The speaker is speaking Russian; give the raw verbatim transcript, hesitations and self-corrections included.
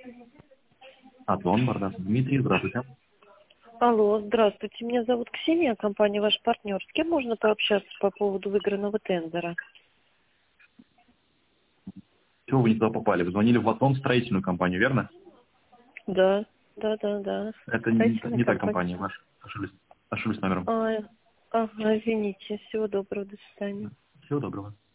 Атон, Бардас, Дмитрий, здравствуйте. Алло, здравствуйте. Меня зовут Ксения, компания «Ваш партнер». С кем можно пообщаться по поводу выигранного тендера? Чего вы не туда попали? Вы звонили в Атон строительную компанию, верно? Да, да, да, да. Это не, Строительная не та компания. компания, ваш. Ошиблись, ошиблись номером. А, ага, извините. Всего доброго, до свидания. Всего доброго.